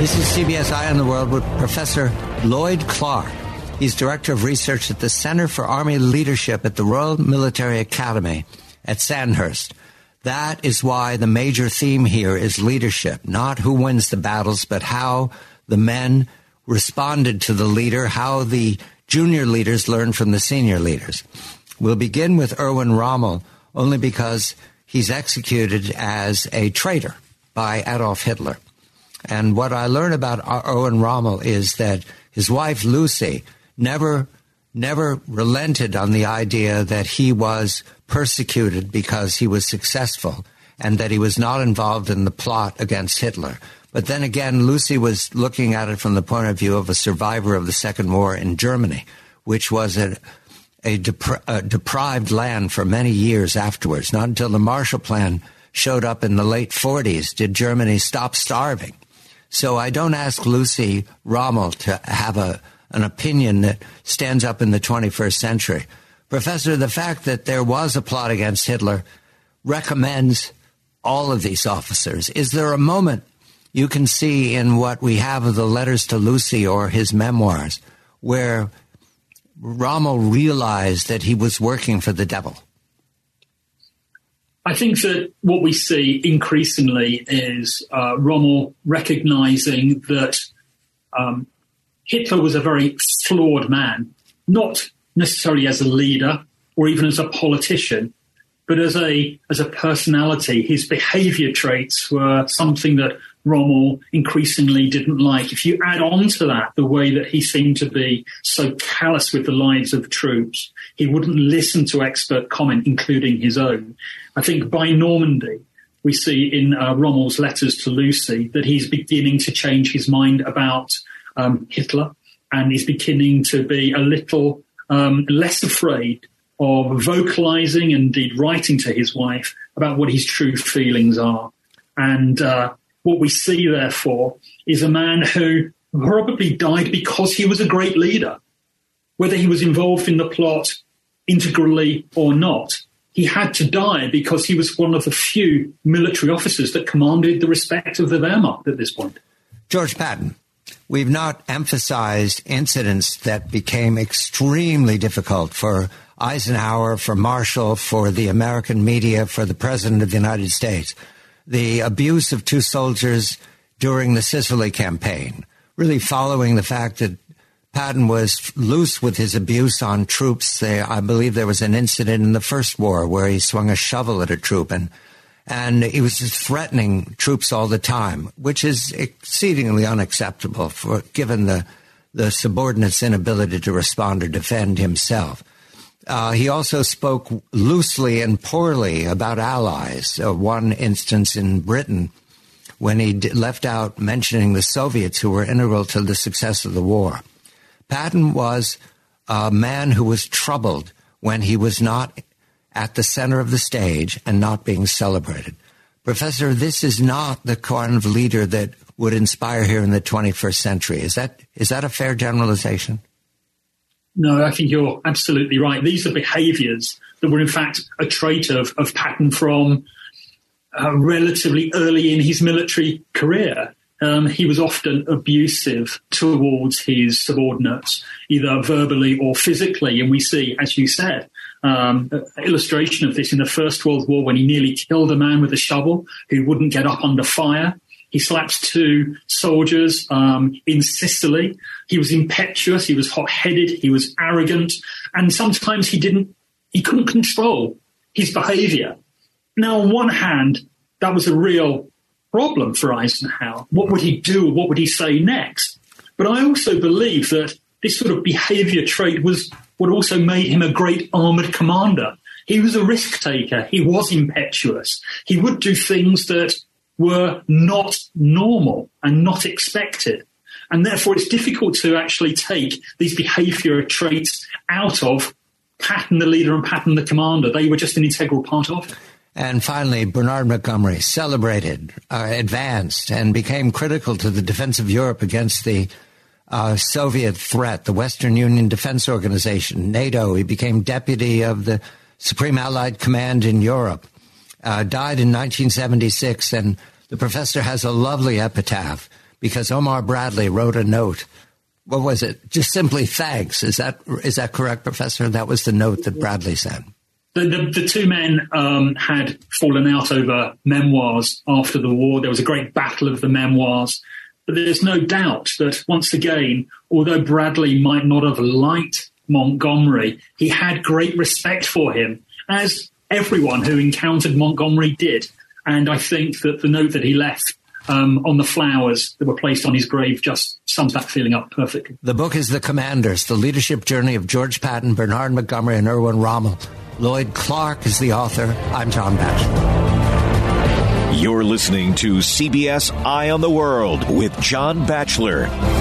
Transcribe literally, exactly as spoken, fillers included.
This is C B S Eye on the World with Professor Lloyd Clark. He's Director of Research at the Center for Army Leadership at the Royal Military Academy at Sandhurst. That is why the major theme here is leadership, not who wins the battles, but how the men responded to the leader, how the junior leaders learned from the senior leaders. We'll begin with Erwin Rommel, only because he's executed as a traitor by Adolf Hitler. And what I learned about Erwin Rommel is that his wife, Lucy, never never relented on the idea that he was persecuted because he was successful and that he was not involved in the plot against Hitler. But then again, Lucy was looking at it from the point of view of a survivor of the Second War in Germany, which was a, a, depri- a deprived land for many years afterwards. Not until the Marshall Plan showed up in the late forties did Germany stop starving. So I don't ask Lucy Rommel to have a an opinion that stands up in the twenty-first century. Professor, the fact that there was a plot against Hitler recommends all of these officers. Is there a moment you can see in what we have of the letters to Lucy or his memoirs where Rommel realized that he was working for the devil? I think that what we see increasingly is uh, Rommel recognizing that um, Hitler was a very flawed man, not necessarily as a leader or even as a politician, but as a as a personality. His behavior traits were something that Rommel increasingly didn't like. If you add on to that the way that he seemed to be so callous with the lives of the troops, he wouldn't listen to expert comment, including his own. I think by Normandy, we see in uh, Rommel's letters to Lucy that he's beginning to change his mind about um, Hitler, and he's beginning to be a little um, less afraid of vocalizing and indeed writing to his wife about what his true feelings are. And uh, what we see, therefore, is a man who probably died because he was a great leader. Whether he was involved in the plot integrally or not, he had to die because he was one of the few military officers that commanded the respect of the Wehrmacht at this point. George Patton, we've not emphasized incidents that became extremely difficult for Eisenhower, for Marshall, for the American media, for the President of the United States. The abuse of two soldiers during the Sicily campaign, really following the fact that Patton was loose with his abuse on troops. They, I believe there was an incident in the First War where he swung a shovel at a troop, and and he was just threatening troops all the time, which is exceedingly unacceptable for given the the subordinate's inability to respond or defend himself. Uh, he also spoke loosely and poorly about allies. Uh, one instance in Britain when he d- left out mentioning the Soviets who were integral to the success of the war. Patton was a man who was troubled when he was not at the center of the stage and not being celebrated. Professor, this is not the kind of leader that would inspire here in the twenty-first century. Is that is that a fair generalization? No, I think you're absolutely right. These are behaviors that were, in fact, a trait of, of Patton from uh, relatively early in his military career. Um, he was often abusive towards his subordinates, either verbally or physically. And we see, as you said, um, an illustration of this in the First World War when he nearly killed a man with a shovel who wouldn't get up under fire. He slaps two soldiers um, in Sicily. He was impetuous. He was hot-headed. He was arrogant. And sometimes he didn't, he couldn't control his behavior. Now, on one hand, that was a real problem for Eisenhower. What would he do? What would he say next? But I also believe that this sort of behavior trait was what also made him a great armored commander. He was a risk taker. He was impetuous. He would do things that were not normal and not expected. And therefore, it's difficult to actually take these behavior traits out of Patton the leader and Patton the commander. They were just an integral part of it. And finally, Bernard Montgomery celebrated, uh, advanced, and became critical to the defense of Europe against the uh, Soviet threat, the Western Union Defense Organization, NATO. He became deputy of the Supreme Allied Command in Europe. Uh, died in nineteen seventy-six, and the professor has a lovely epitaph because Omar Bradley wrote a note. What was it? Just simply thanks. Is that is that correct, Professor? That was the note that Bradley sent. The, the, the two men um, had fallen out over memoirs after the war. There was a great battle of the memoirs. But there's no doubt that, once again, although Bradley might not have liked Montgomery, he had great respect for him, as everyone who encountered Montgomery did. And I think that the note that he left um, on the flowers that were placed on his grave just sums that feeling up perfectly. The book is The Commanders, the leadership journey of George Patton, Bernard Montgomery, and Erwin Rommel. Lloyd Clark is the author. I'm John Batchelor. You're listening to C B S Eye on the World with John Batchelor.